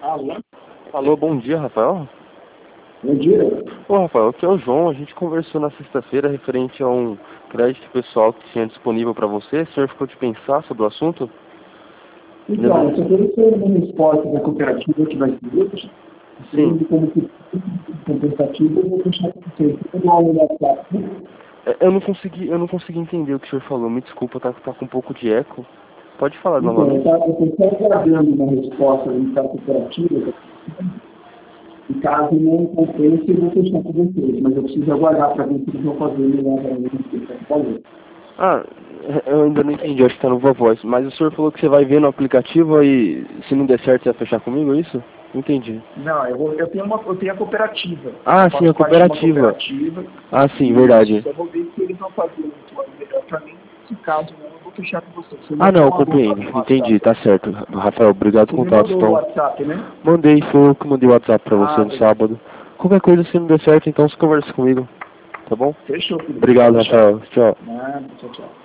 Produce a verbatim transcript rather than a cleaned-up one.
Alô? Alô, bom dia, Rafael. Bom dia. Ô, Rafael, aqui é o João. A gente conversou na sexta-feira referente a um crédito pessoal que tinha disponível para você. O senhor ficou de pensar sobre o assunto? Então, eu só quero ter uma resposta da cooperativa que vai ser útil. Sim. Como que compensativa, eu vou deixar para vocês. Eu vou dar uma olhada. É, Eu não consegui, eu não consegui entender o que o senhor falou. Me desculpa, tá, tá com um pouco de eco. Pode falar Então, eu novamente. estou aguardando uma resposta da cooperativa. E caso não compense, eu vou fechar com vocês. Mas eu preciso aguardar para ver se eles vão fazer melhor para mim. Ah, eu ainda não entendi, acho que tá no Viva Voz. Mas o senhor falou que você vai ver no aplicativo e se não der certo você vai fechar comigo, é isso? Entendi. Não, eu, vou, eu, tenho uma, eu tenho a cooperativa. Ah, eu sim, a cooperativa. cooperativa. Ah, sim, verdade. Eu vou ver se eles vão fazer um melhor para mim. Se caso não, eu vou fechar com vocês. Você Ah, não, eu mandou compreendo. alguma Entendi, tá certo. Rafael, obrigado Você pelo me contato. mandou o Então, WhatsApp, né? mandei, foi eu que mandei o WhatsApp pra você Ah, no beleza. sábado. Qualquer coisa, se não der certo, então você conversa comigo. Tá bom? Fechou, filho. Obrigado, Pode deixar. Rafael. Tchau. Nada, tchau, tchau.